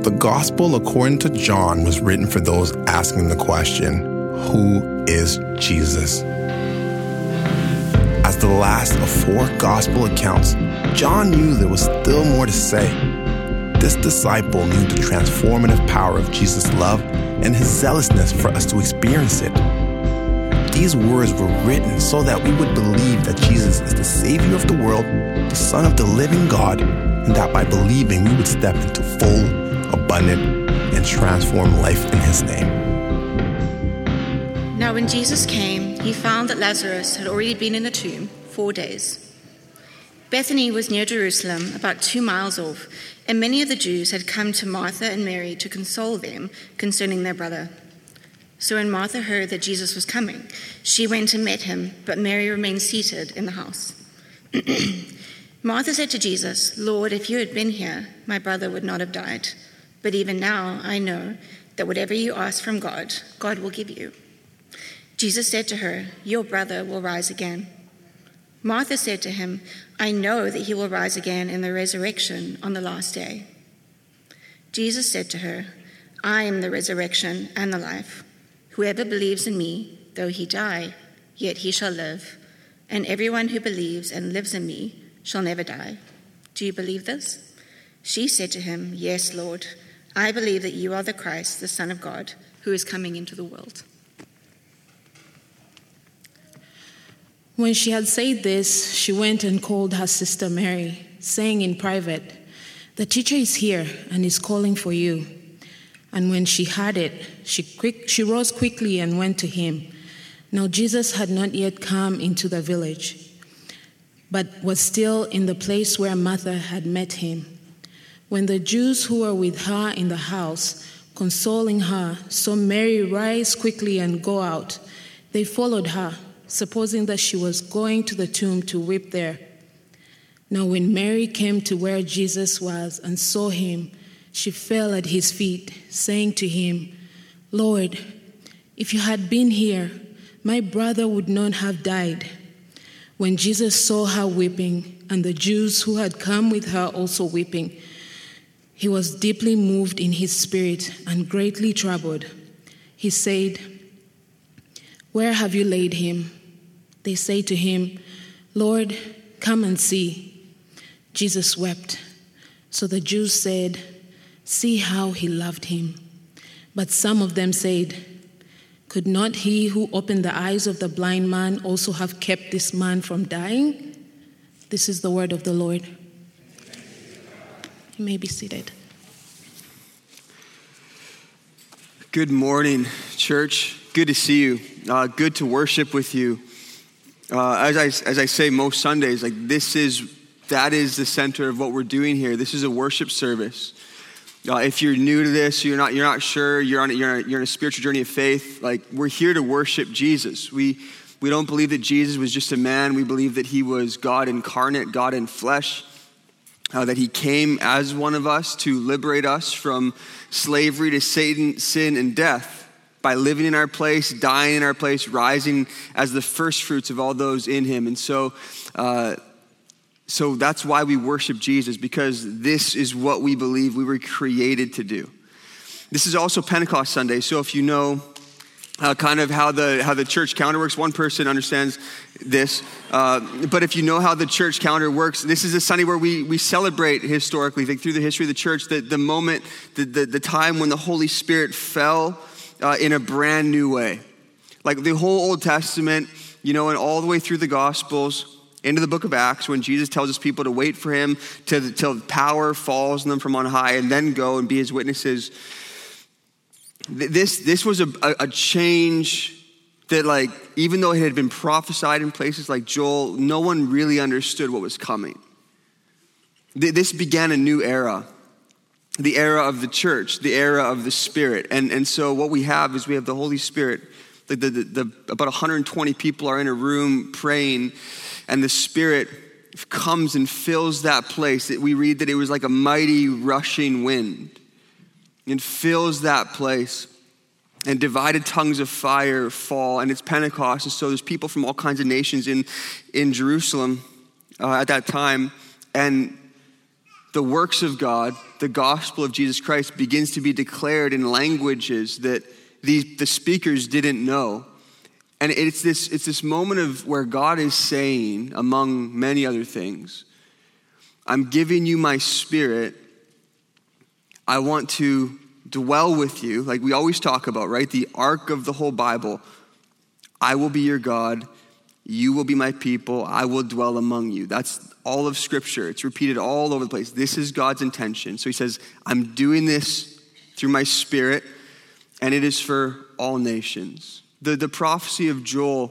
The Gospel according to John was written for those asking the question, who is Jesus? As the last of 4 Gospel accounts, John knew there was still more to say. This disciple knew the transformative power of Jesus' love and his zealousness for us to experience it. These words were written so that we would believe that Jesus is the Savior of the world, the Son of the living God, and that by believing we would step into full, abundant, and transformed life in his name. Now when Jesus came, he found that Lazarus had already been in the tomb 4 days. Bethany was near Jerusalem, about 2 miles off, and many of the Jews had come to Martha and Mary to console them concerning their brother. So when Martha heard that Jesus was coming, she went and met him, but Mary remained seated in the house. Martha said to Jesus, "Lord, if you had been here, my brother would not have died. But even now I know that whatever you ask from God, God will give you." Jesus said to her, "Your brother will rise again." Martha said to him, "I know that he will rise again in the resurrection on the last day." Jesus said to her, "I am the resurrection and the life. Whoever believes in me, though he die, yet he shall live. And everyone who believes and lives in me shall never die. Do you believe this?" She said to him, "Yes, Lord. I believe that you are the Christ, the Son of God, who is coming into the world." When she had said this, she went and called her sister Mary, saying in private, "The teacher is here and is calling for you." And when she heard it, she rose quickly and went to him. Now Jesus had not yet come into the village, but was still in the place where Martha had met him. When the Jews who were with her in the house, consoling her, saw Mary rise quickly and go out, they followed her, supposing that she was going to the tomb to weep there. Now when Mary came to where Jesus was and saw him, she fell at his feet, saying to him, "Lord, if you had been here, my brother would not have died." When Jesus saw her weeping, and the Jews who had come with her also weeping, he was deeply moved in his spirit and greatly troubled. He said, "Where have you laid him?" They say to him, "Lord, come and see." Jesus wept. So the Jews said, "See how he loved him." But some of them said, "Could not he who opened the eyes of the blind man also have kept this man from dying?" This is the word of the Lord. You may be seated. Good morning, church. Good to see you. Good to worship with you. As I say most Sundays, that is the center of what we're doing here. This is a worship service. If you're new to this, you're not sure, you're on a spiritual journey of faith. We're here to worship Jesus. We don't believe that Jesus was just a man. We believe that he was God incarnate, God in flesh. That he came as one of us to liberate us from slavery to Satan, sin, and death by living in our place, dying in our place, rising as the first fruits of all those in him. And so that's why we worship Jesus, because this is what we believe we were created to do. This is also Pentecost Sunday, so if you know kind of how the church calendar works, one person understands this, but if you know how the church calendar works, this is a Sunday where we celebrate historically, through the history of the church, the moment, the time when the Holy Spirit fell in a brand new way. Like the whole Old Testament, and all the way through the Gospels, into the book of Acts, when Jesus tells his people to wait for him till power falls on them from on high and then go and be his witnesses. This was a change that, even though it had been prophesied in places like Joel, no one really understood what was coming. This began a new era, the era of the church, the era of the Spirit. And so what we have is we have the Holy Spirit. About 120 people are in a room praying, and the Spirit comes and fills that place. We read that it was like a mighty rushing wind, and fills that place, and divided tongues of fire fall, and it's Pentecost, and so there's people from all kinds of nations in Jerusalem at that time, and the works of God, the gospel of Jesus Christ begins to be declared in languages that the speakers didn't know. And it's this moment of where God is saying, among many other things, I'm giving you my spirit. I want to dwell with you, like we always talk about, right? The arc of the whole Bible. I will be your God. You will be my people. I will dwell among you. That's all of Scripture. It's repeated all over the place. This is God's intention. So he says, I'm doing this through my spirit, and it is for all nations. The prophecy of Joel,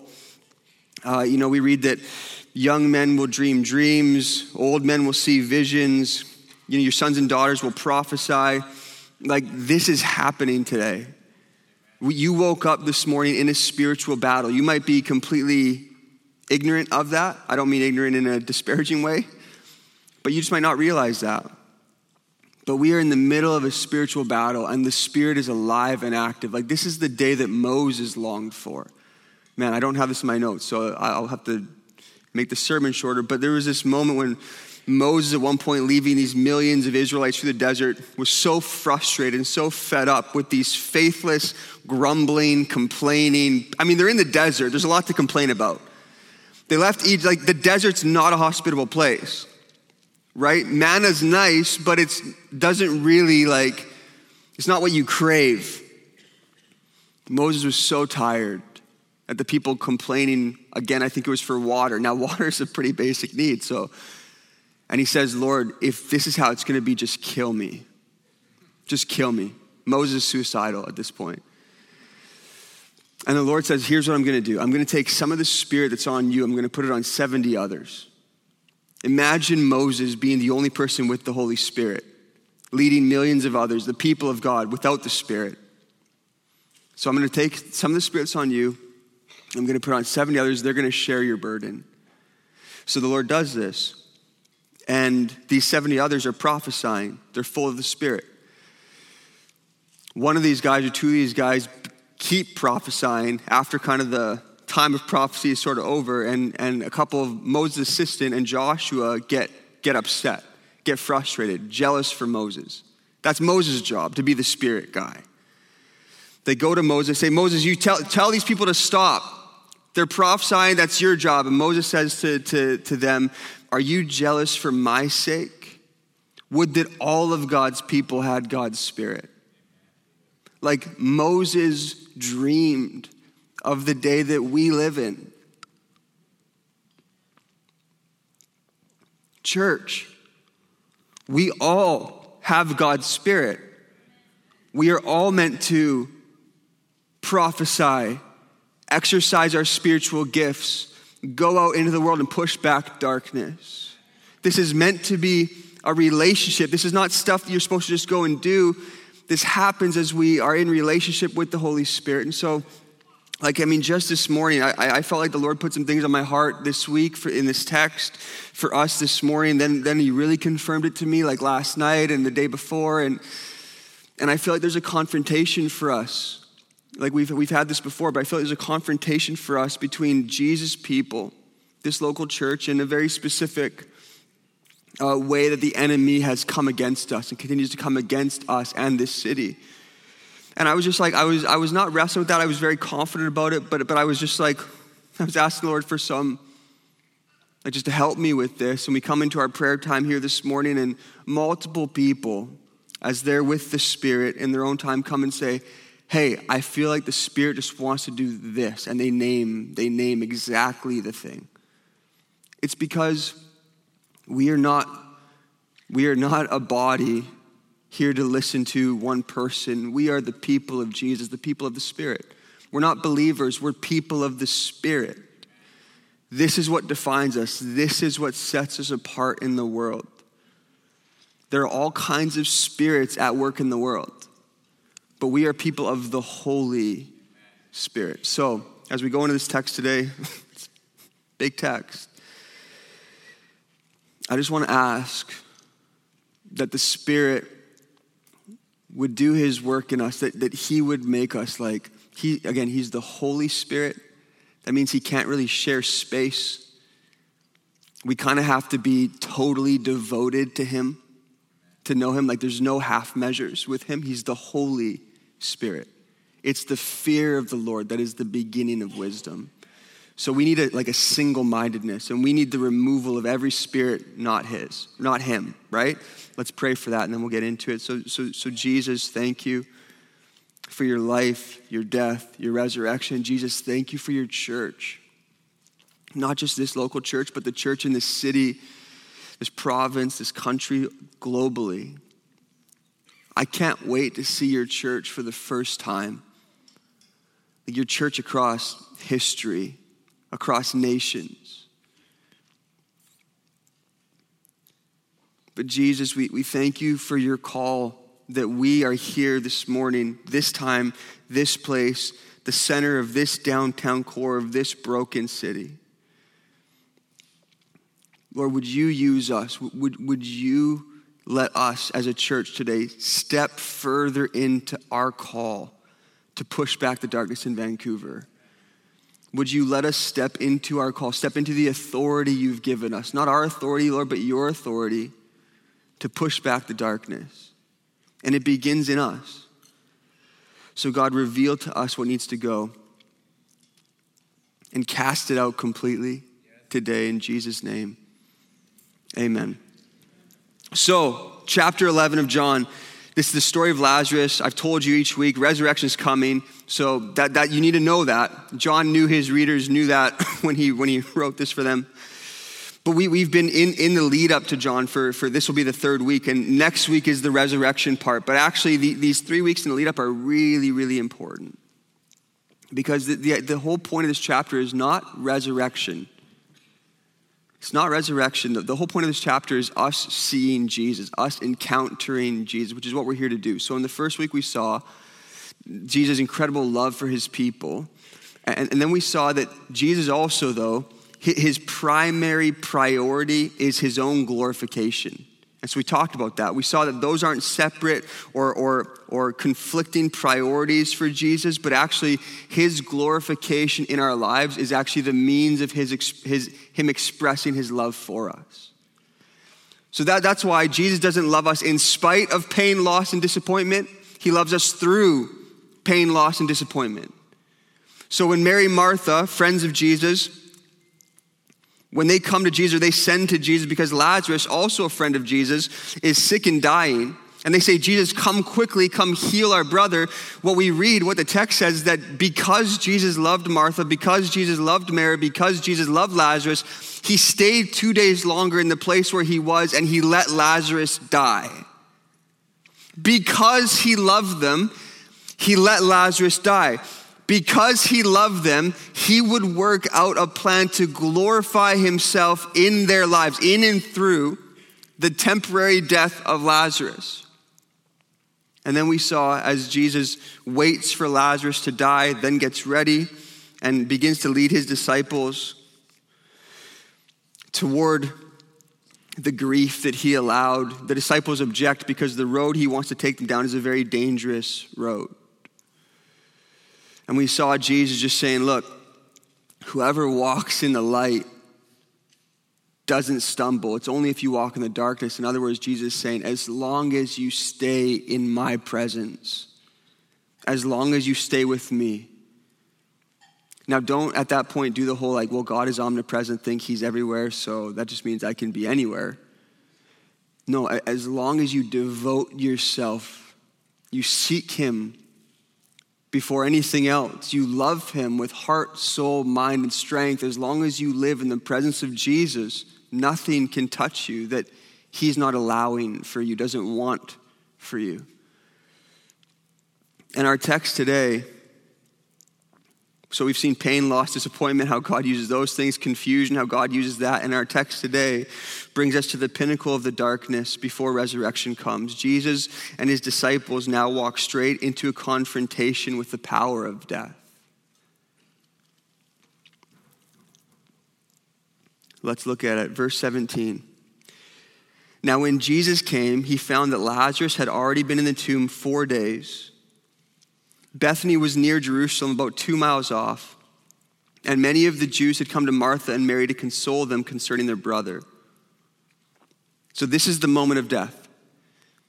we read that young men will dream dreams, old men will see visions, your sons and daughters will prophesy. Like, this is happening today. You woke up this morning in a spiritual battle. You might be completely ignorant of that. I don't mean ignorant in a disparaging way, but you just might not realize that. But we are in the middle of a spiritual battle, and the Spirit is alive and active. Like, this is the day that Moses longed for. Man, I don't have this in my notes, so I'll have to make the sermon shorter. But there was this moment when Moses, at one point, leaving these millions of Israelites through the desert, was so frustrated and so fed up with these faithless, grumbling, complaining. I mean, they're in the desert. There's a lot to complain about. They left Egypt. Like, the desert's not a hospitable place. Right? Manna's nice, but it doesn't really it's not what you crave. Moses was so tired at the people complaining. Again, I think it was for water. Now, water is a pretty basic need. And he says, Lord, if this is how it's going to be, just kill me. Just kill me. Moses is suicidal at this point. And the Lord says, here's what I'm going to do. I'm going to take some of the Spirit that's on you. I'm going to put it on 70 others. Imagine Moses being the only person with the Holy Spirit, leading millions of others, the people of God, without the Spirit. So I'm going to take some of the Spirit's on you. I'm going to put on 70 others. They're going to share your burden. So the Lord does this. And these 70 others are prophesying. They're full of the Spirit. One of these guys or two of these guys keep prophesying after kind of the time of prophecy is sort of over, and a couple of Moses' assistant and Joshua get upset, get frustrated, jealous for Moses. That's Moses' job, to be the Spirit guy. They go to Moses, say, Moses, you tell these people to stop. They're prophesying, that's your job. And Moses says to them, are you jealous for my sake? Would that all of God's people had God's Spirit. Like Moses dreamed of the day that we live in. Church, we all have God's Spirit. We are all meant to prophesy, exercise our spiritual gifts, go out into the world and push back darkness. This is meant to be a relationship. This is not stuff that you're supposed to just go and do. This happens as we are in relationship with the Holy Spirit. And so, just this morning, I felt like the Lord put some things on my heart this week in this text for us this morning. Then he really confirmed it to me last night and the day before. And I feel like there's a confrontation for us. We've had this before, but I feel like there's a confrontation for us between Jesus' people, this local church, and a very specific way that the enemy has come against us and continues to come against us and this city. And I was just I was not wrestling with that. I was very confident about it, but I was just I was asking the Lord for some, just to help me with this. And we come into our prayer time here this morning, and multiple people, as they're with the Spirit in their own time, come and say, hey, I feel like the Spirit just wants to do this. And they name exactly the thing. It's because we are not a body here to listen to one person. We are the people of Jesus, the people of the Spirit. We're not believers, we're people of the Spirit. This is what defines us. This is what sets us apart in the world. There are all kinds of spirits at work in the world, but we are people of the Holy Spirit. So, as we go into this text today, it's big text. I just want to ask that the Spirit would do his work in us, that he would make us he's the Holy Spirit. That means he can't really share space. We kind of have to be totally devoted to him. to know him. Like there's no half measures with him. He's the Holy Spirit. It's the fear of the Lord that is the beginning of wisdom. So we need a single-mindedness, and we need the removal of every spirit, not him, right? Let's pray for that, and then we'll get into it. So Jesus, thank you for your life, your death, your resurrection. Jesus, thank you for your church. Not just this local church, but the church in this city, this province, this country, globally. I can't wait to see your church for the first time. Your church across history, across nations. But Jesus, we thank you for your call that we are here this morning, this time, this place, the center of this downtown core of this broken city. Lord, would you use us? Would you let us as a church today step further into our call to push back the darkness in Vancouver? Would you let us step into our call, step into the authority you've given us? Not our authority, Lord, but your authority to push back the darkness. And it begins in us. So God, reveal to us what needs to go and cast it out completely today in Jesus' name. Amen. So, chapter 11 of John. This is the story of Lazarus. I've told you each week, resurrection is coming. So that you need to know that. John knew his readers knew that when he wrote this for them. But we've been in the lead up to John for this will be the third week. And next week is the resurrection part. But actually these 3 weeks in the lead up are really, really important. Because the whole point of this chapter is not resurrection. It's not resurrection. The whole point of this chapter is us seeing Jesus, us encountering Jesus, which is what we're here to do. So in the first week we saw Jesus' incredible love for his people. And then we saw that Jesus also, though, his primary priority is his own glorification. And so we talked about that. We saw that those aren't separate or conflicting priorities for Jesus, but actually his glorification in our lives is actually the means of him expressing his love for us. So that's why Jesus doesn't love us in spite of pain, loss, and disappointment. He loves us through pain, loss, and disappointment. So when Mary and Martha, friends of Jesus, when they come to Jesus, they send to Jesus because Lazarus, also a friend of Jesus, is sick and dying. And they say, Jesus, come quickly, come heal our brother. What we read, what the text says, is that because Jesus loved Martha, because Jesus loved Mary, because Jesus loved Lazarus, he stayed 2 days longer in the place where he was and he let Lazarus die. Because he loved them, he let Lazarus die. Because he loved them, he would work out a plan to glorify himself in their lives, in and through the temporary death of Lazarus. And then we saw as Jesus waits for Lazarus to die, then gets ready and begins to lead his disciples toward the grief that he allowed. The disciples object because the road he wants to take them down is a very dangerous road. And we saw Jesus just saying, look, whoever walks in the light doesn't stumble. It's only if you walk in the darkness. In other words, Jesus is saying, as long as you stay in my presence, as long as you stay with me. Now, don't at that point do the whole well, God is omnipresent, think he's everywhere, so that just means I can be anywhere. No, as long as you devote yourself, you seek him before anything else. You love him with heart, soul, mind, and strength. As long as you live in the presence of Jesus, nothing can touch you that he's not allowing for you, doesn't want for you. And our text today, so we've seen pain, loss, disappointment, how God uses those things, confusion, how God uses that. And our text today brings us to the pinnacle of the darkness before resurrection comes. Jesus and his disciples now walk straight into a confrontation with the power of death. Let's look at it. Verse 17. Now when Jesus came, he found that Lazarus had already been in the tomb 4 days. Bethany was near Jerusalem, about 2 miles off, and many of the Jews had come to Martha and Mary to console them concerning their brother. So this is the moment of death.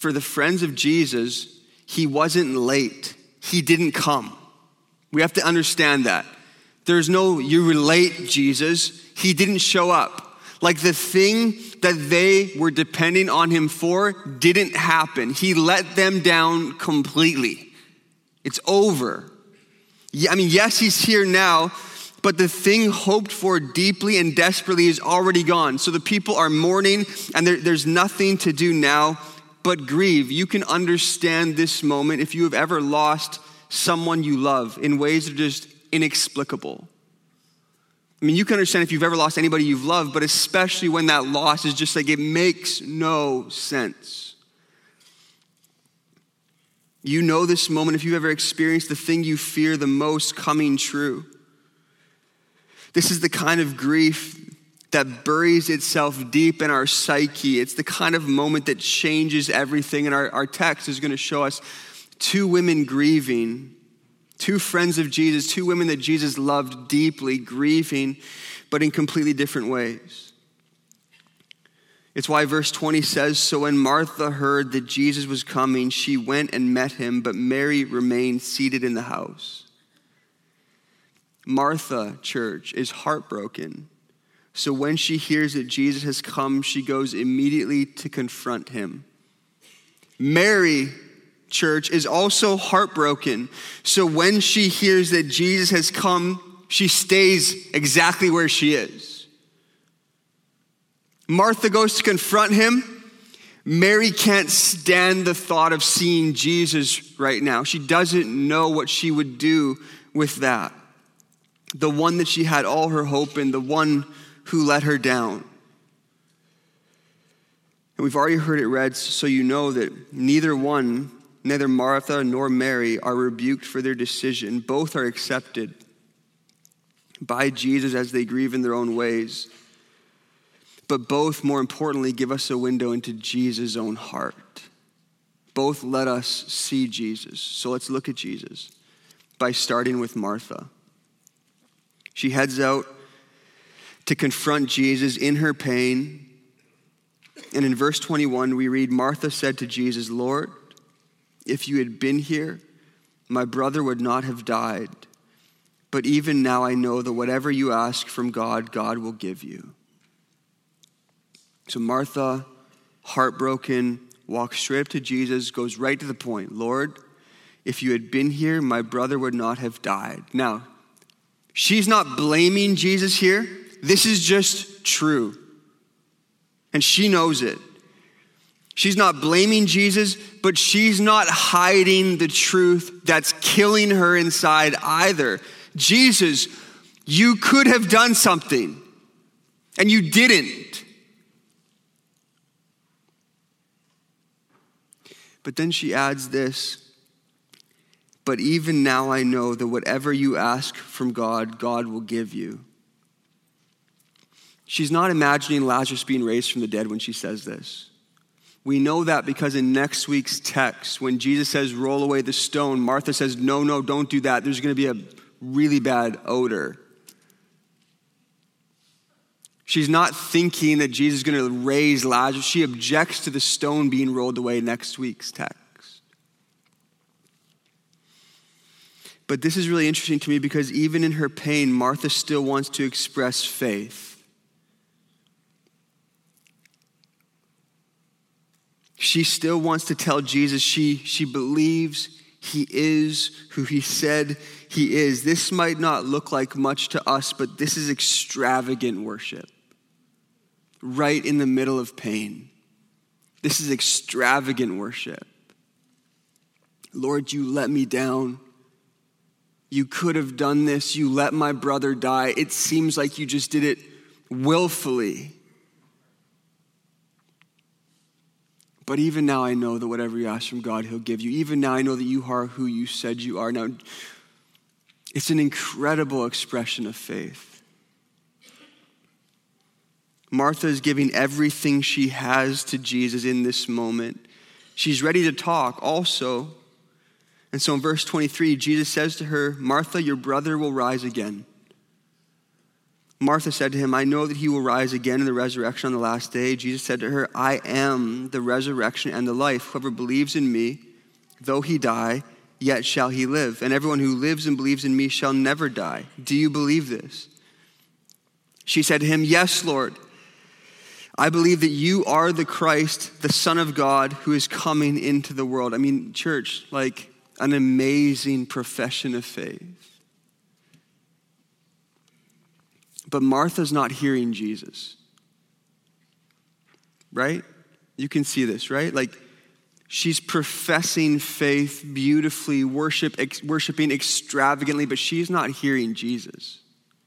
for the friends of Jesus, he wasn't late. He didn't come. We have to understand that. There's no, you were late, Jesus. He didn't show up. Like the thing that they were depending on him for didn't happen. He let them down completely. It's over. Yeah, I mean, yes, he's here now, but the thing hoped for deeply and desperately is already gone. So the people are mourning, and there's nothing to do now but grieve. You can understand this moment if you have ever lost someone you love in ways that are just inexplicable. I mean, you can understand if you've ever lost anybody you've loved, but especially when that loss is just like, it makes no sense. You know this moment if you've ever experienced the thing you fear the most coming true. This is the kind of grief that buries itself deep in our psyche. It's the kind of moment that changes everything. And our text is going to show us two women grieving, two friends of Jesus, two women that Jesus loved deeply, grieving, but in completely different ways. It's why verse 20 says, so when Martha heard that Jesus was coming, she went and met him, but Mary remained seated in the house. Martha, church, is heartbroken. So when she hears that Jesus has come, she goes immediately to confront him. Mary, church, is also heartbroken. So when she hears that Jesus has come, she stays exactly where she is. Martha goes to confront him. Mary can't stand the thought of seeing Jesus right now. She doesn't know what she would do with that. The one that she had all her hope in, the one who let her down. And we've already heard it read, so you know that neither Martha nor Mary are rebuked for their decision. Both are accepted by Jesus as they grieve in their own ways. But both, more importantly, give us a window into Jesus' own heart. Both let us see Jesus. So let's look at Jesus by starting with Martha. She heads out to confront Jesus in her pain. And in verse 21, we read, Martha said to Jesus, Lord, if you had been here, my brother would not have died. But even now I know that whatever you ask from God, God will give you. So Martha, heartbroken, walks straight up to Jesus, goes right to the point. Lord, if you had been here, my brother would not have died. Now, she's not blaming Jesus here. This is just true. And she knows it. She's not blaming Jesus, but she's not hiding the truth that's killing her inside either. Jesus, you could have done something, and you didn't. But then she adds this, but even now I know that whatever you ask from God, God will give you. She's not imagining Lazarus being raised from the dead when she says this. We know that because in next week's text, when Jesus says, roll away the stone, Martha says, no, don't do that. There's going to be a really bad odor. She's not thinking that Jesus is going to raise Lazarus. She objects to the stone being rolled away next week's text. But this is really interesting to me because even in her pain, Martha still wants to express faith. She still wants to tell Jesus she believes he is who he said he is. This might not look like much to us, but this is extravagant worship. Right in the middle of pain. This is extravagant worship. Lord, you let me down. You could have done this. You let my brother die. It seems like you just did it willfully. But even now I know that whatever you ask from God, he'll give you. Even now I know that you are who you said you are. Now, it's an incredible expression of faith. Martha is giving everything she has to Jesus in this moment. She's ready to talk also. And so in verse 23, Jesus says to her, Martha, your brother will rise again. Martha said to him, I know that he will rise again in the resurrection on the last day. Jesus said to her, I am the resurrection and the life. Whoever believes in me, though he die, yet shall he live. And everyone who lives and believes in me shall never die. Do you believe this? She said to him, yes, Lord. I believe that you are the Christ, the Son of God, who is coming into the world. I mean, church, like an amazing profession of faith. But Martha's not hearing Jesus. Right? You can see this, right? Like she's professing faith beautifully, worshiping extravagantly, but she's not hearing Jesus.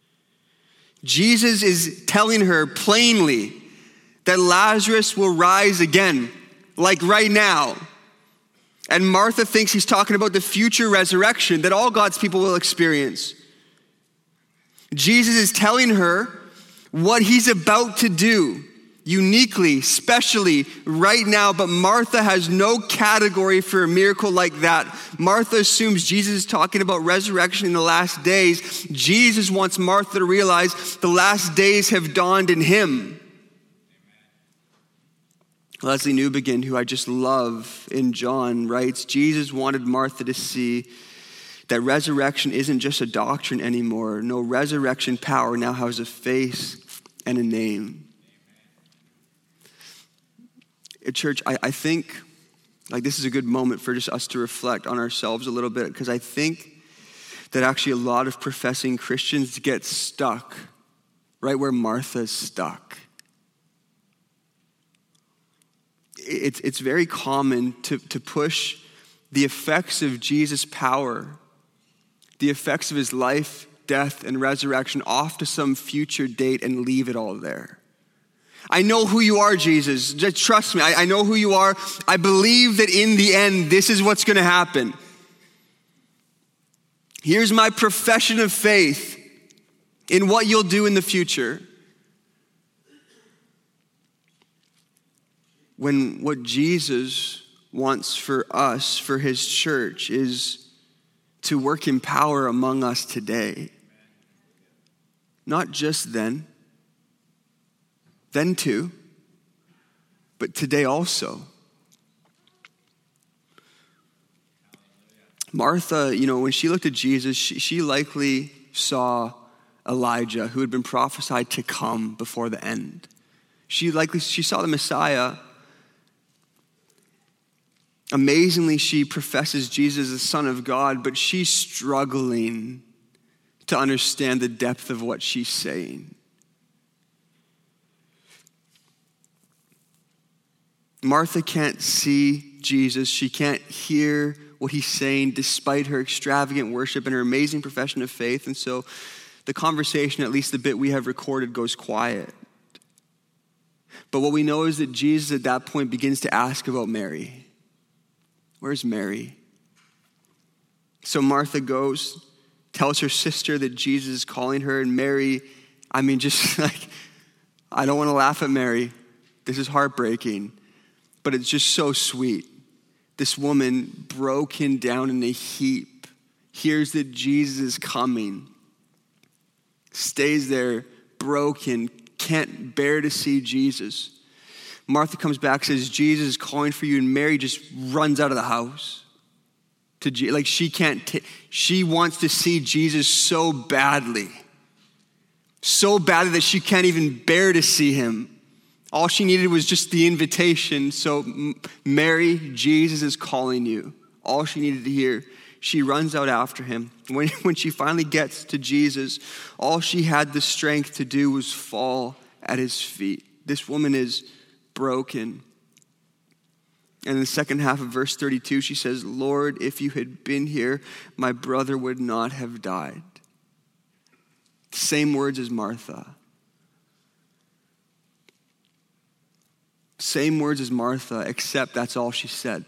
Jesus is telling her plainly that Lazarus will rise again, like right now. And Martha thinks he's talking about the future resurrection that all God's people will experience. Jesus is telling her what he's about to do, uniquely, specially, right now, but Martha has no category for a miracle like that. Martha assumes Jesus is talking about resurrection in the last days. Jesus wants Martha to realize the last days have dawned in him. Leslie Newbegin, who I just love in John, writes, Jesus wanted Martha to see that resurrection isn't just a doctrine anymore. No, resurrection power now has a face and a name. Church, I think like this is a good moment for just us to reflect on ourselves a little bit, because I think that actually a lot of professing Christians get stuck right where Martha's stuck. It's very common to push the effects of Jesus' power, the effects of his life, death, and resurrection off to some future date and leave it all there. I know who you are, Jesus. Just trust me. I know who you are. I believe that in the end, this is what's going to happen. Here's my profession of faith in what you'll do in the future. When what Jesus wants for us, for his church, is to work in power among us today. Not just then too, but today also. Martha, when she looked at Jesus, she likely saw Elijah, who had been prophesied to come before the end. She saw the Messiah. Amazingly, she professes Jesus as the Son of God, but she's struggling to understand the depth of what she's saying. Martha can't see Jesus. She can't hear what he's saying despite her extravagant worship and her amazing profession of faith. And so the conversation, at least the bit we have recorded, goes quiet. But what we know is that Jesus at that point begins to ask about Mary. Where's Mary? So Martha goes, tells her sister that Jesus is calling her, and Mary, I don't want to laugh at Mary. This is heartbreaking, but it's just so sweet. This woman, broken down in a heap, hears that Jesus is coming, stays there broken, can't bear to see Jesus. Martha comes back, says, Jesus is calling for you, and Mary just runs out of the house. She wants to see Jesus so badly that she can't even bear to see him. All she needed was just the invitation. So Mary, Jesus is calling you. All she needed to hear. She runs out after him. When she finally gets to Jesus, all she had the strength to do was fall at his feet. This woman is broken. And in the second half of verse 32, she says, Lord, if you had been here, my brother would not have died. Same words as Martha. Same words as Martha, except that's all she said.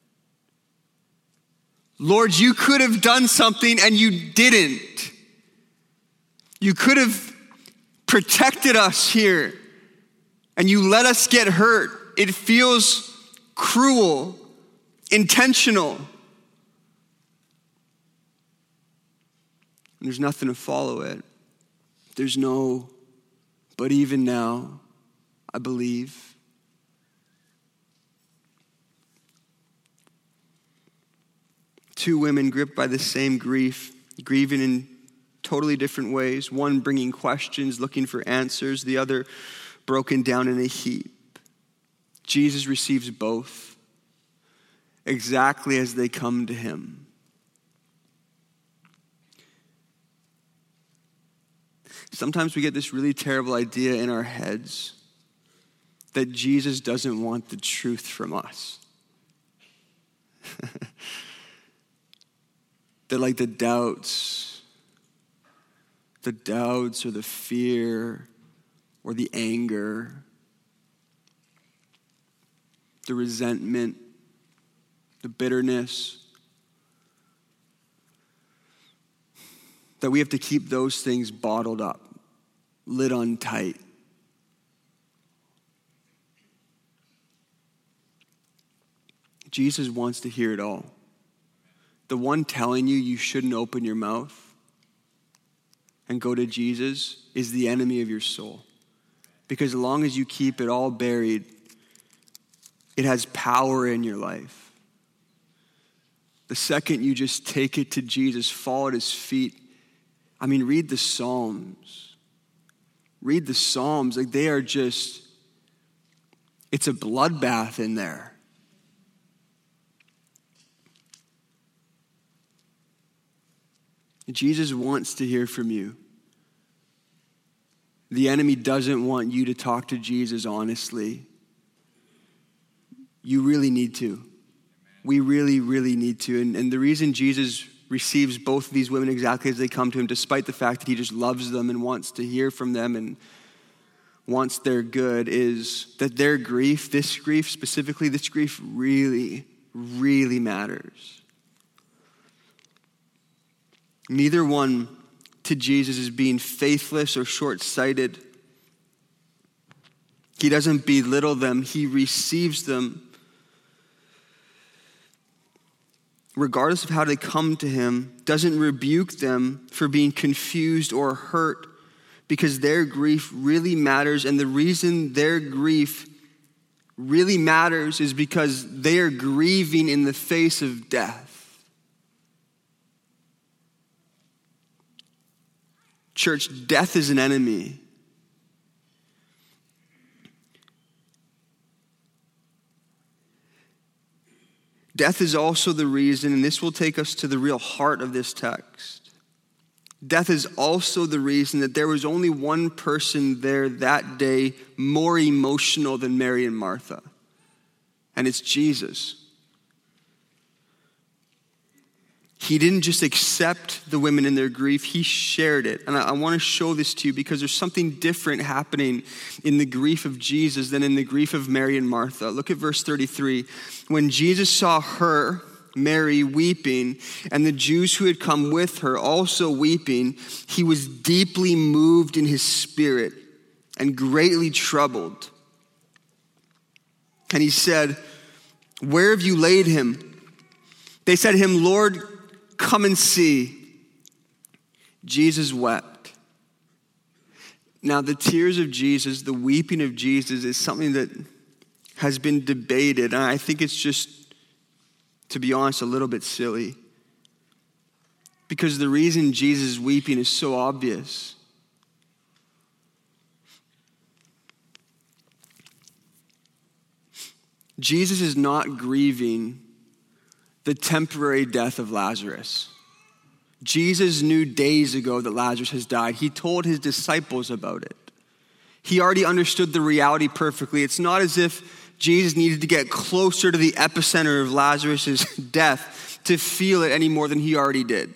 Lord, you could have done something and you didn't. You could have protected us here and you let us get hurt. It feels cruel, intentional. And there's nothing to follow it. There's no, but even now, I believe. Two women gripped by the same grief, grieving in totally different ways. One bringing questions, looking for answers. The other broken down in a heap. Jesus receives both exactly as they come to him. Sometimes we get this really terrible idea in our heads that Jesus doesn't want the truth from us. That like the doubts or the fear or the anger, the resentment, the bitterness, that we have to keep those things bottled up, lid on tight. Jesus wants to hear it all. The one telling you shouldn't open your mouth and go to Jesus is the enemy of your soul. Because as long as you keep it all buried, it has power in your life. The second you just take it to Jesus, fall at his feet, read the Psalms. Read the Psalms. Like they are just, it's a bloodbath in there. Jesus wants to hear from you. The enemy doesn't want you to talk to Jesus honestly. You really need to. We really, really need to. And the reason Jesus receives both of these women exactly as they come to him, despite the fact that he just loves them and wants to hear from them and wants their good, is that their grief, this grief specifically, this grief really, really matters. Neither one to Jesus is being faithless or short-sighted. He doesn't belittle them. He receives them. Regardless of how they come to him, doesn't rebuke them for being confused or hurt, because their grief really matters. And the reason their grief really matters is because they are grieving in the face of death. Church, death is an enemy. Death is also the reason, and this will take us to the real heart of this text. Death is also the reason that there was only one person there that day more emotional than Mary and Martha, and it's Jesus. He didn't just accept the women in their grief, he shared it. And I want to show this to you because there's something different happening in the grief of Jesus than in the grief of Mary and Martha. Look at verse 33. When Jesus saw her, Mary, weeping, and the Jews who had come with her also weeping, he was deeply moved in his spirit and greatly troubled. And he said, "Where have you laid him?" They said to him, "Lord, come and see." Jesus wept. Now, the tears of Jesus, the weeping of Jesus is something that has been debated. And I think it's just, to be honest, a little bit silly. Because the reason Jesus is weeping is so obvious. Jesus is not grieving the temporary death of Lazarus. Jesus knew days ago that Lazarus has died. He told his disciples about it. He already understood the reality perfectly. It's not as if Jesus needed to get closer to the epicenter of Lazarus' death to feel it any more than he already did.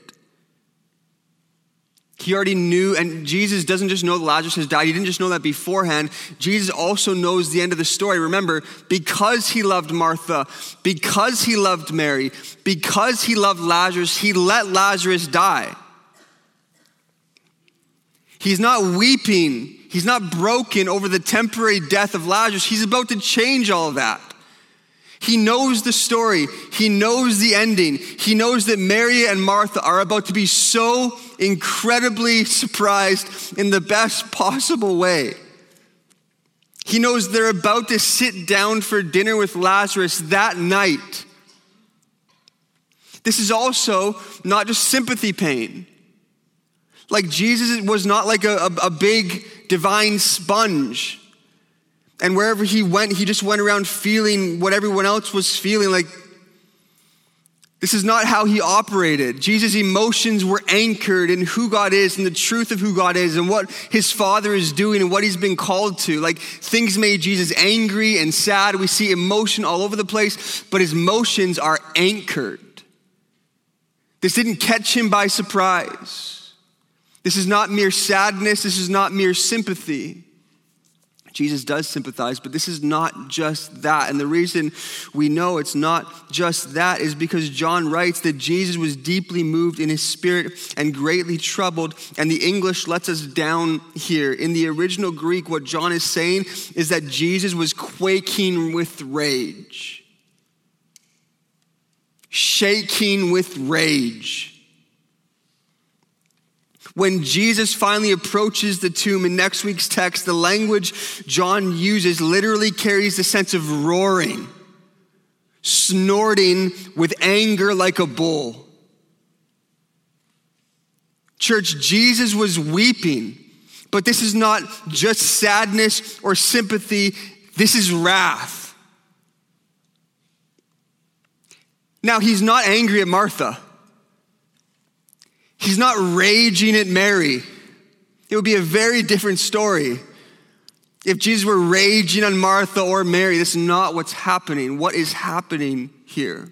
He already knew, and Jesus doesn't just know that Lazarus has died. He didn't just know that beforehand. Jesus also knows the end of the story. Remember, because he loved Martha, because he loved Mary, because he loved Lazarus, he let Lazarus die. He's not weeping. He's not broken over the temporary death of Lazarus. He's about to change all of that. He knows the story. He knows the ending. He knows that Mary and Martha are about to be so incredibly surprised in the best possible way. He knows they're about to sit down for dinner with Lazarus that night. This is also not just sympathy pain. Like Jesus was not like a big divine sponge. And wherever he went, he just went around feeling what everyone else was feeling. Like, this is not how he operated. Jesus' emotions were anchored in who God is and the truth of who God is and what his Father is doing and what he's been called to. Like, things made Jesus angry and sad. We see emotion all over the place, but his emotions are anchored. This didn't catch him by surprise. This is not mere sadness. This is not mere sympathy. Jesus does sympathize, but this is not just that. And the reason we know it's not just that is because John writes that Jesus was deeply moved in his spirit and greatly troubled. And the English lets us down here. In the original Greek, what John is saying is that Jesus was quaking with rage. Shaking with rage. When Jesus finally approaches the tomb in next week's text, the language John uses literally carries the sense of roaring, snorting with anger like a bull. Church, Jesus was weeping, but this is not just sadness or sympathy. This is wrath. Now, he's not angry at Martha. He's not raging at Mary. It would be a very different story if Jesus were raging on Martha or Mary. This is not what's happening. What is happening here?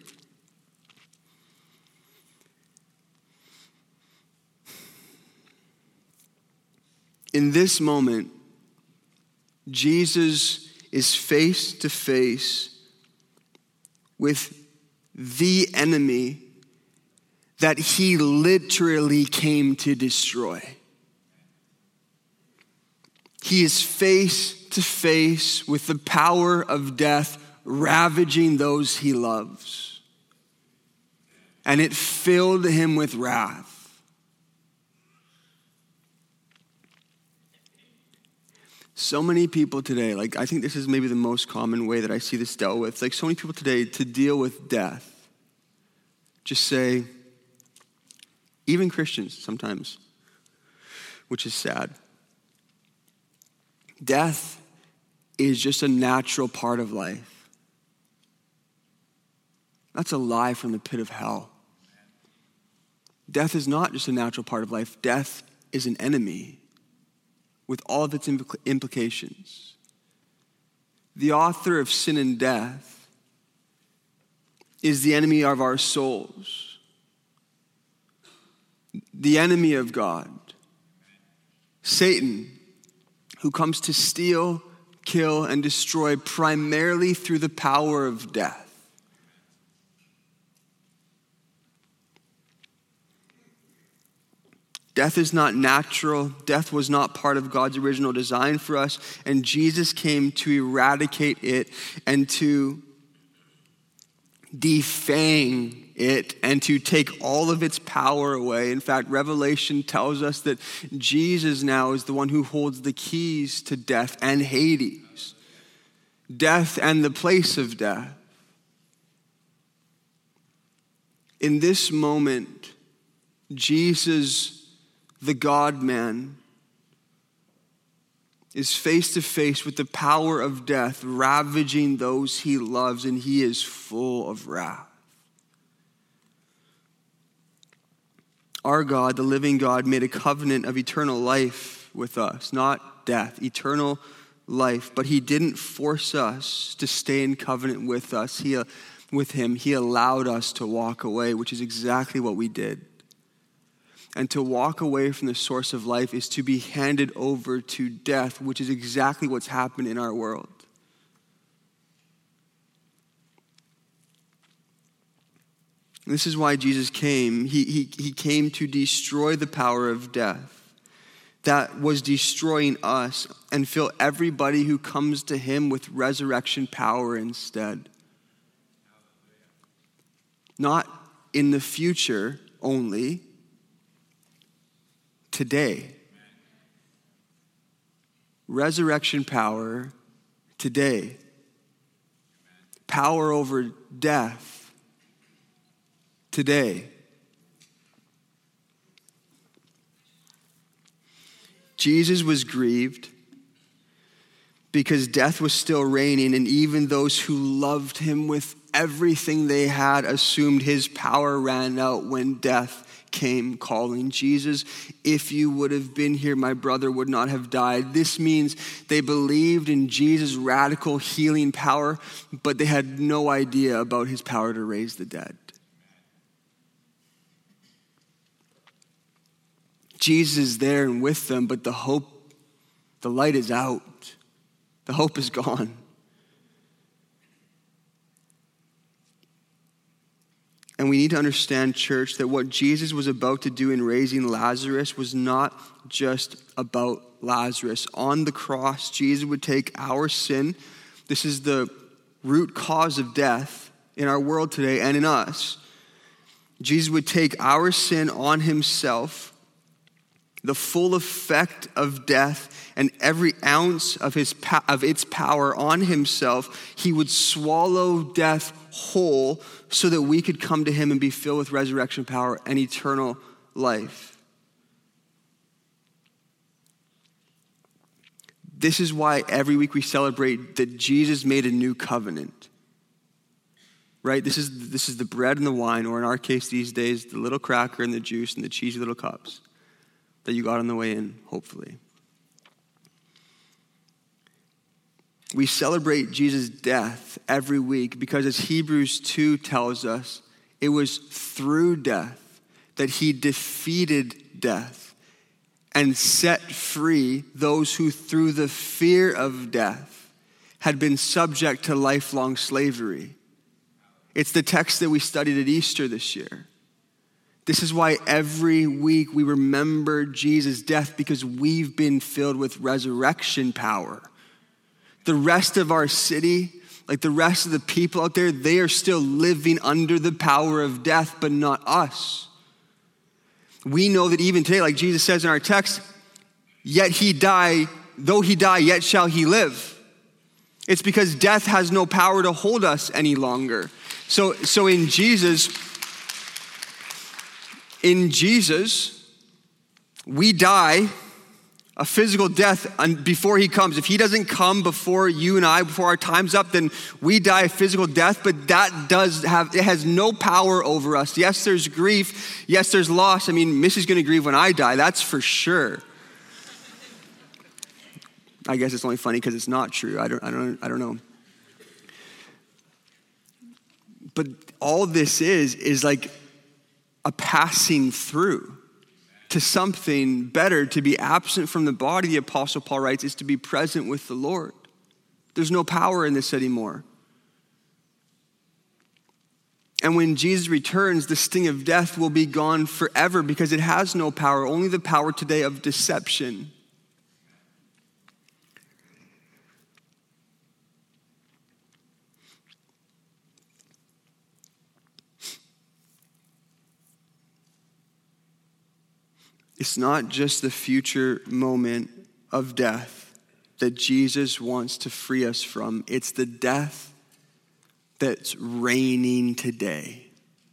In this moment, Jesus is face to face with the enemy that he literally came to destroy. He is face to face with the power of death ravaging those he loves. And it filled him with wrath. So many people today, like I think this is maybe the most common way that I see this dealt with. Like so many people today to deal with death just say, even Christians sometimes, which is sad. Death is just a natural part of life. That's a lie from the pit of hell. Death is not just a natural part of life. Death is an enemy with all of its implications. The author of sin and death is the enemy of our souls. The enemy of God, Satan, who comes to steal, kill, and destroy primarily through the power of death. Death is not natural. Death was not part of God's original design for us, and Jesus came to eradicate it and to defang it and to take all of its power away. In fact, Revelation tells us that Jesus now is the one who holds the keys to death and Hades, death and the place of death. In this moment, Jesus, the God-man, is face to face with the power of death ravaging those he loves, and he is full of wrath. Our God, the living God, made a covenant of eternal life with us, not death, eternal life. But he didn't force us to stay in covenant with us. With him, he allowed us to walk away, which is exactly what we did. And to walk away from the source of life is to be handed over to death, which is exactly what's happened in our world. And this is why Jesus came. He came to destroy the power of death that was destroying us and fill everybody who comes to him with resurrection power instead. Not in the future only, today. Resurrection power today. Power over death today. Jesus was grieved because death was still reigning, and even those who loved him with everything they had assumed his power ran out when death came calling. Jesus, if you would have been here, my brother would not have died. This means they believed in Jesus' radical healing power, but they had no idea about his power to raise the dead. Jesus is there and with them, but the light is out. The hope is gone. And we need to understand, church, that what Jesus was about to do in raising Lazarus was not just about Lazarus. On the cross, Jesus would take our sin. This is the root cause of death in our world today and in us. Jesus would take our sin on himself, the full effect of death, and every ounce of its power on himself. He would swallow death whole so that we could come to him and be filled with resurrection power and eternal life. This is why every week we celebrate that Jesus made a new covenant. Right? This is the bread and the wine, or in our case these days, the little cracker and the juice and the cheesy little cups that you got on the way in, hopefully. We celebrate Jesus' death every week because, as Hebrews 2 tells us, it was through death that he defeated death and set free those who, through the fear of death, had been subject to lifelong slavery. It's the text that we studied at Easter this year. This is why every week we remember Jesus' death, because we've been filled with resurrection power. The rest of our city, like the rest of the people out there, they are still living under the power of death, but not us. We know that even today, like Jesus says in our text, yet he died, though he die, yet shall he live. It's because death has no power to hold us any longer. So in Jesus, we die a physical death before he comes. If he doesn't come before you and I, before our time's up, then we die a physical death, but it has no power over us. Yes, there's grief. Yes, there's loss. I mean, Missy's gonna grieve when I die, that's for sure. I guess it's only funny because it's not true. I don't know. But all this is like a passing through to something better. To be absent from the body, the Apostle Paul writes, is to be present with the Lord. There's no power in this anymore. And when Jesus returns, the sting of death will be gone forever because it has no power, only the power today of deception. It's not just the future moment of death that Jesus wants to free us from. It's the death that's reigning today.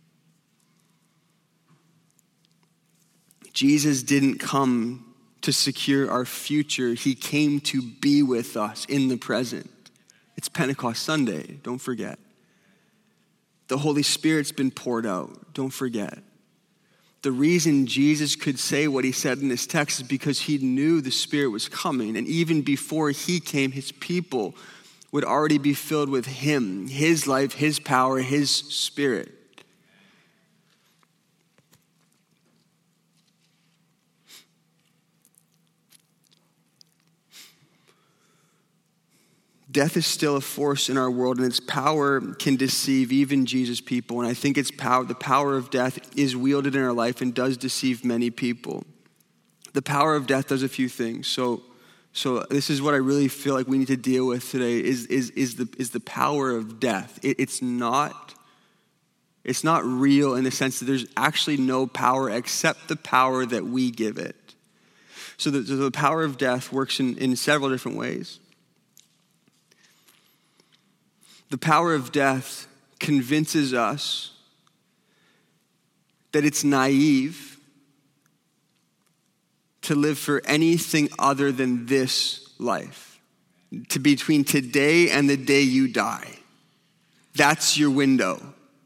Jesus didn't come to secure our future. He came to be with us in the present. It's Pentecost Sunday, don't forget. The Holy Spirit's been poured out, don't forget. The reason Jesus could say what he said in this text is because he knew the Spirit was coming. And even before he came, his people would already be filled with him, his life, his power, his Spirit. Death is still a force in our world, and its power can deceive even Jesus' people. And I think the power of death is wielded in our life and does deceive many people. The power of death does a few things. So this is what I really feel like we need to deal with today is the power of death. It's not real in the sense that there's actually no power except the power that we give it. So the power of death works in several different ways. The power of death convinces us that it's naive to live for anything other than this life. To between today and the day you die. That's your window.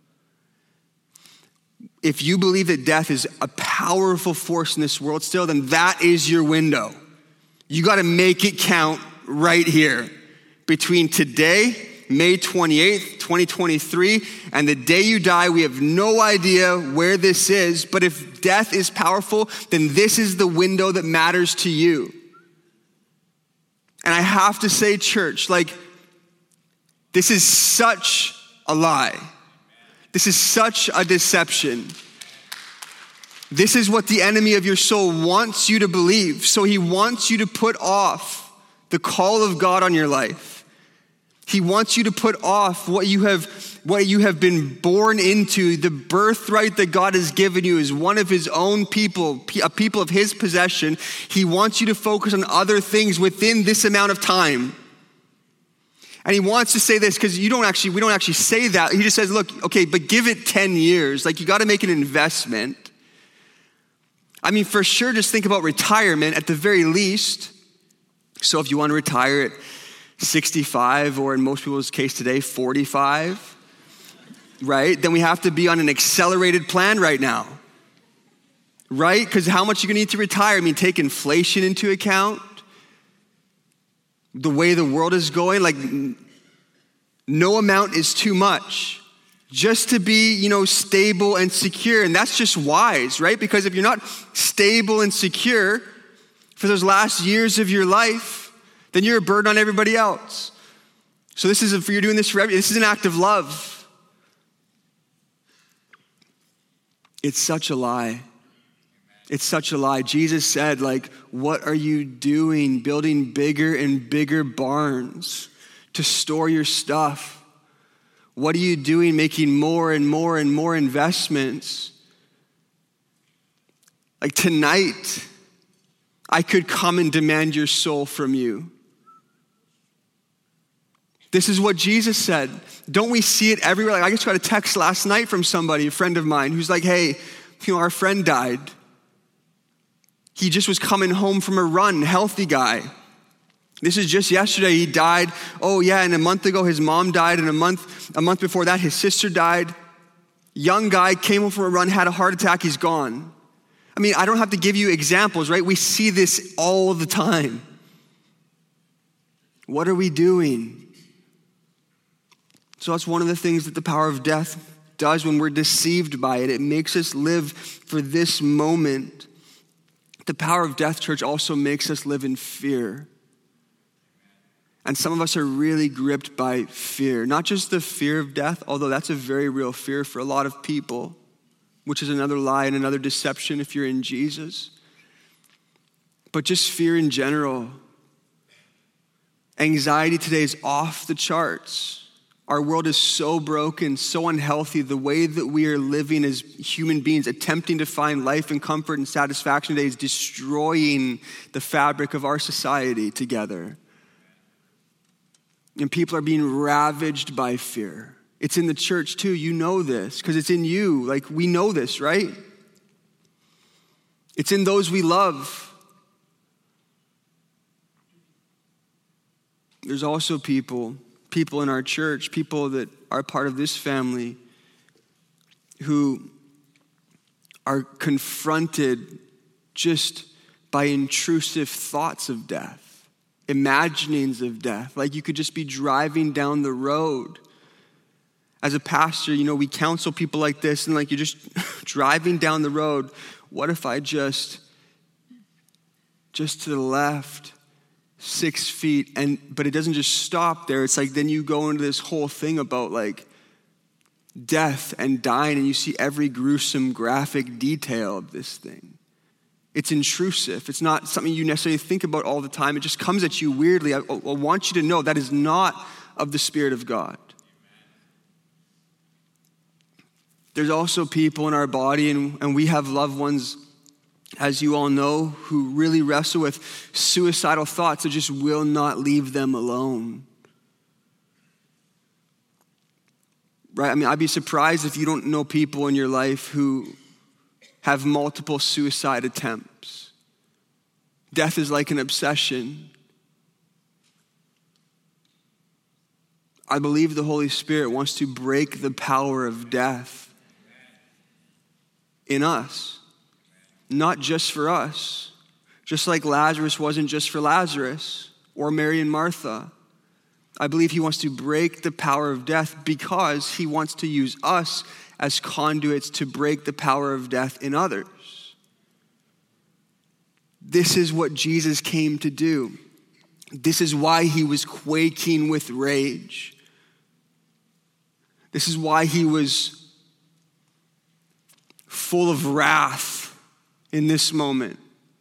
If you believe that death is a powerful force in this world still, then that is your window. You got to make it count right here. Between today, May 28th, 2023, and the day you die, we have no idea where this is, but if death is powerful, then this is the window that matters to you. And I have to say, church, this is such a lie. This is such a deception. This is what the enemy of your soul wants you to believe. So he wants you to put off the call of God on your life. He wants you to put off what you have been born into, the birthright that God has given you as one of his own people, a people of his possession. He wants you to focus on other things within this amount of time. And he wants to say this because we don't actually say that. He just says, look, okay, but give it 10 years. You got to make an investment. I mean, for sure, just think about retirement at the very least. So if you want to retire at 65, or in most people's case today, 45, right? Then we have to be on an accelerated plan right now, right? Because how much are you going to need to retire? I mean, take inflation into account, the way the world is going, no amount is too much just to be, stable and secure. And that's just wise, right? Because if you're not stable and secure for those last years of your life, then you're a burden on everybody else. So this is, for you're doing this for everybody, this is an act of love. It's such a lie. It's such a lie. Jesus said, what are you doing building bigger and bigger barns to store your stuff? What are you doing making more and more and more investments? Tonight, I could come and demand your soul from you. This is what Jesus said. Don't we see it everywhere? I just got a text last night from somebody, a friend of mine, who's like, hey, our friend died. He just was coming home from a run, healthy guy. This is just yesterday, he died. Oh yeah, and a month ago his mom died, and a month before that his sister died. Young guy, came home from a run, had a heart attack, he's gone. I mean, I don't have to give you examples, right? We see this all the time. What are we doing? So that's one of the things that the power of death does when we're deceived by it. It makes us live for this moment. The power of death, church, also makes us live in fear. And some of us are really gripped by fear. Not just the fear of death, although that's a very real fear for a lot of people, which is another lie and another deception if you're in Jesus. But just fear in general. Anxiety today is off the charts. Our world is so broken, so unhealthy. The way that we are living as human beings, attempting to find life and comfort and satisfaction today, is destroying the fabric of our society together. And people are being ravaged by fear. It's in the church too. You know this because it's in you. We know this, right? It's in those we love. There's also people in our church, people that are part of this family who are confronted just by intrusive thoughts of death, imaginings of death. You could just be driving down the road. As a pastor, we counsel people like this, and you're just driving down the road. What if I just to the left, 6 feet, but it doesn't just stop there. It's then you go into this whole thing about death and dying, and you see every gruesome graphic detail of this thing. It's intrusive. It's not something you necessarily think about all the time. It just comes at you weirdly. I want you to know that is not of the Spirit of God. There's also people in our body, and we have loved ones as you all know, who really wrestle with suicidal thoughts that just will not leave them alone. Right? I mean, I'd be surprised if you don't know people in your life who have multiple suicide attempts. Death is like an obsession. I believe the Holy Spirit wants to break the power of death in us, not just for us. Just like Lazarus wasn't just for Lazarus or Mary and Martha. I believe he wants to break the power of death because he wants to use us as conduits to break the power of death in others. This is what Jesus came to do. This is why he was quaking with rage. This is why he was full of wrath in this moment.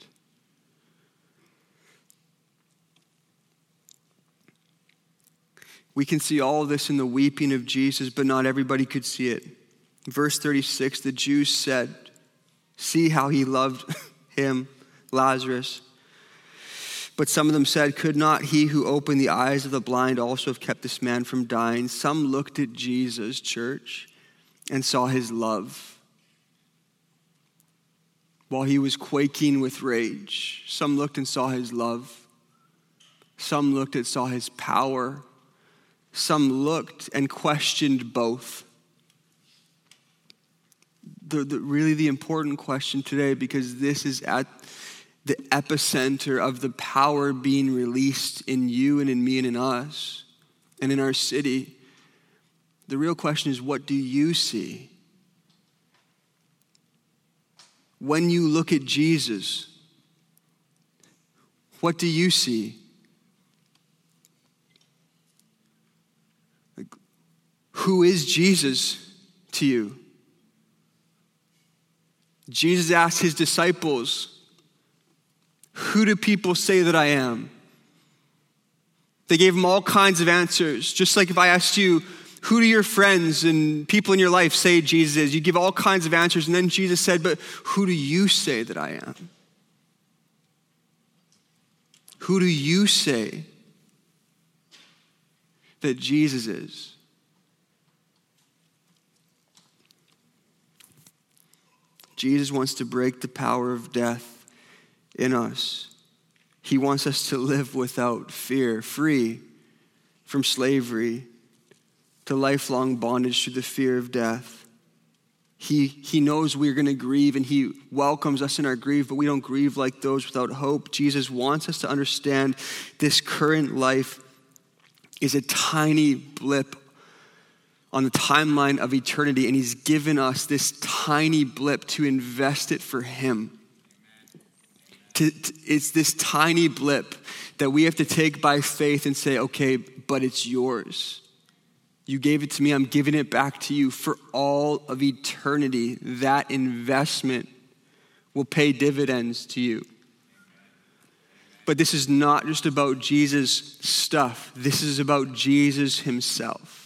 We can see all of this in the weeping of Jesus, but not everybody could see it. Verse 36, the Jews said, "See how he loved him, Lazarus." But some of them said, "Could not he who opened the eyes of the blind also have kept this man from dying?" Some looked at Jesus, church, and saw his love. While he was quaking with rage, some looked and saw his love. Some looked and saw his power. Some looked and questioned both. Really the important question today, because this is at the epicenter of the power being released in you and in me and in us and in our city. The real question is, what do you see? When you look at Jesus, what do you see? Who is Jesus to you? Jesus asked his disciples, "Who do people say that I am?" They gave him all kinds of answers. Just like if I asked you, who do your friends and people in your life say Jesus is? You give all kinds of answers. And then Jesus said, "But who do you say that I am?" Who do you say that Jesus is? Jesus wants to break the power of death in us. He wants us to live without fear, free from slavery to lifelong bondage through the fear of death. He knows we're going to grieve, and he welcomes us in our grief, but we don't grieve like those without hope. Jesus wants us to understand this current life is a tiny blip on the timeline of eternity, and he's given us this tiny blip to invest it for him. It's this tiny blip that we have to take by faith and say, "Okay, but it's yours. You gave it to me, I'm giving it back to you for all of eternity." That investment will pay dividends to you. But this is not just about Jesus' stuff. This is about Jesus himself.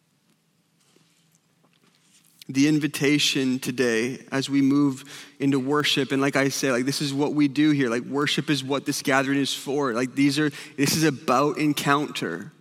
The invitation today as we move into worship, and like I say, like this is what we do here. Like worship is what this gathering is for. Like this is about encounter.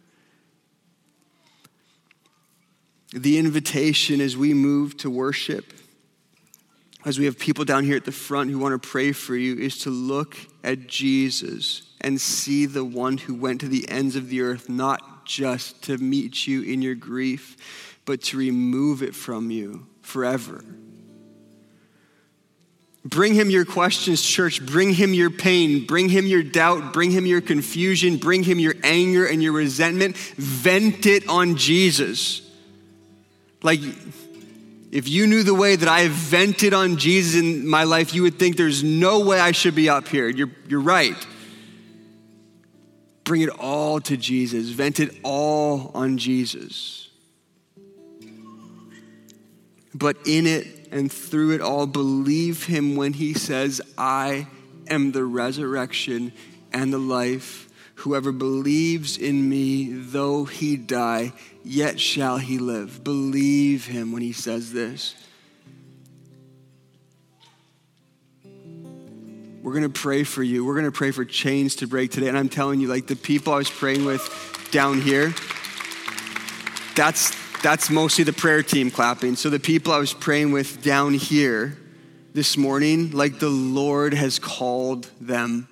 The invitation as we move to worship, as we have people down here at the front who want to pray for you, is to look at Jesus and see the one who went to the ends of the earth, not just to meet you in your grief, but to remove it from you forever. Bring him your questions, church. Bring him your pain. Bring him your doubt. Bring him your confusion. Bring him your anger and your resentment. Vent it on Jesus. Like, if you knew the way that I have vented on Jesus in my life, you would think there's no way I should be up here. You're right. Bring it all to Jesus. Vent it all on Jesus. But in it and through it all, believe him when he says, "I am the resurrection and the life. Whoever believes in me, though he die, yet shall he live." Believe him when he says this. we're going to pray for you. We're going to pray for chains to break today. And I'm telling you, like the people I was praying with down here, that's mostly the prayer team clapping. So the people I was praying with down here this morning, like the Lord has called them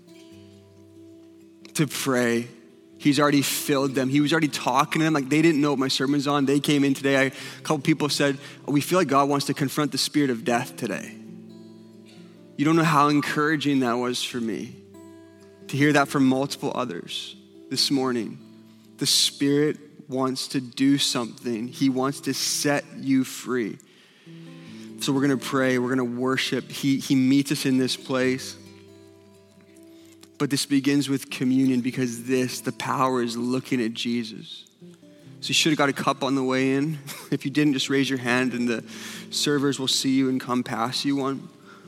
to pray. He's already filled them. He was already talking to them. Like they didn't know what my sermon's on. They came in today. A couple people said, we feel like God wants to confront the spirit of death today. You don't know how encouraging that was for me to hear that from multiple others this morning. The Spirit wants to do something. He wants to set you free. So we're going to pray. We're going to worship. He meets us in this place. But this begins with communion because the power is looking at Jesus. So you should have got a cup on the way in. If you didn't, just raise your hand and the servers will see you and come pass you one.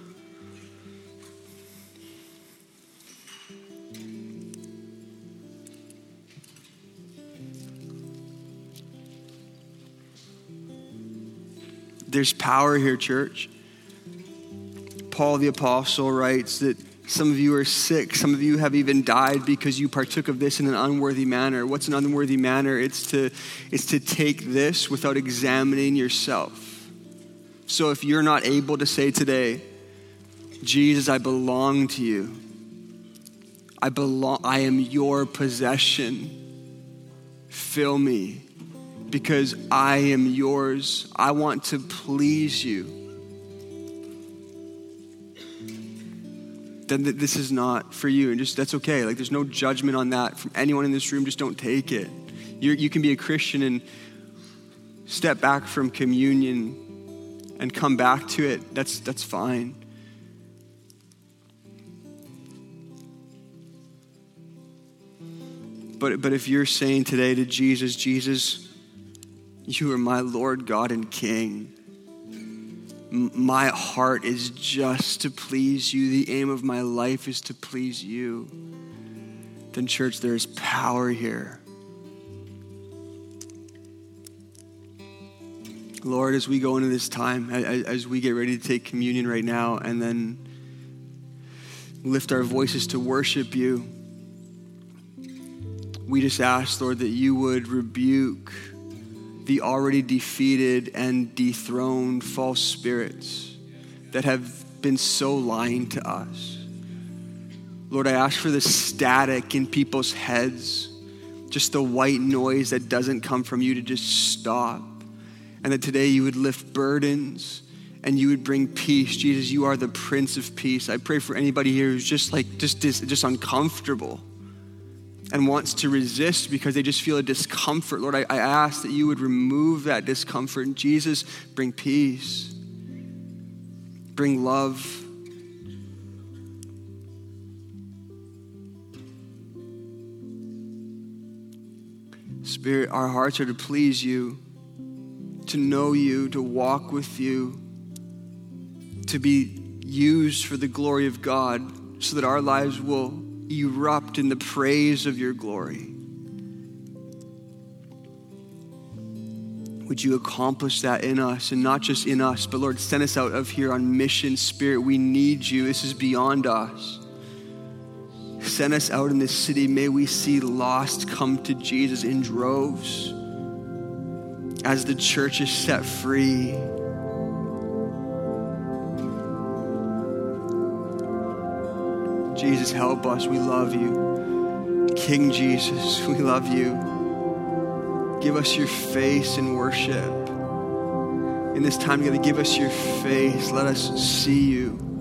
There's power here, church. Paul the Apostle writes that some of you are sick. Some of you have even died because you partook of this in an unworthy manner. What's an unworthy manner? It's to take this without examining yourself. So if you're not able to say today, Jesus, I belong to you. I am your possession. Fill me. Because I am yours. I want to please you. Then this is not for you. And just that's okay. Like there's no judgment on that from anyone in this room. Just don't take it. You can be a Christian and step back from communion and come back to it. That's fine. But if you're saying today to Jesus, you are my Lord, God, and King. My heart is just to please you. The aim of my life is to please you. Then, church, there is power here. Lord, as we go into this time, as we get ready to take communion right now and then lift our voices to worship you, we just ask, Lord, that you would rebuke the already defeated and dethroned false spirits that have been so lying to us. Lord, I ask for the static in people's heads, just the white noise that doesn't come from you to just stop. And that today you would lift burdens and you would bring peace. Jesus, you are the Prince of Peace. I pray for anybody here who's just uncomfortable and wants to resist because they just feel a discomfort. Lord, I ask that you would remove that discomfort. And Jesus, bring peace. Bring love. Spirit, our hearts are to please you, to know you, to walk with you, to be used for the glory of God so that our lives will erupt in the praise of your glory. Would you accomplish that in us, and not just in us, but Lord, send us out of here on mission. Spirit, we need you. This is beyond us. Send us out in this city. May we see lost come to Jesus in droves as the church is set free. Jesus, help us. We love you. King Jesus, we love you. Give us your face in worship. In this time together, give us your face. Let us see you.